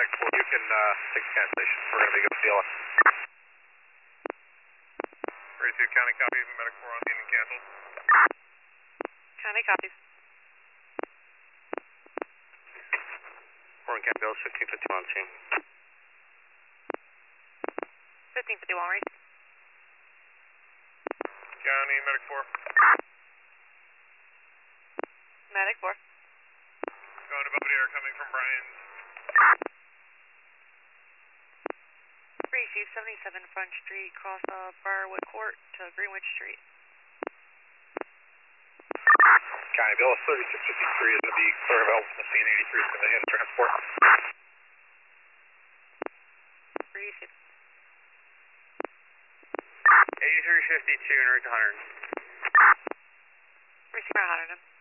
Medic 4, you can take the cancellation. We're going to be good feeling. 32 County copies, Medic 4 on scene and canceled. County copies. 4 on Camp Bills, 1551 on scene. 1551, right? County Medic 4. Medic 4. Going to Belvedere, coming from Brian's. Receive 77 Front Street, cross Briarwood Court to Greenwich Street. County Bill 3653 is going to be clear of Elton. The scene 83 is going to hit transport. Receive. 8352 north 100. Receive 100.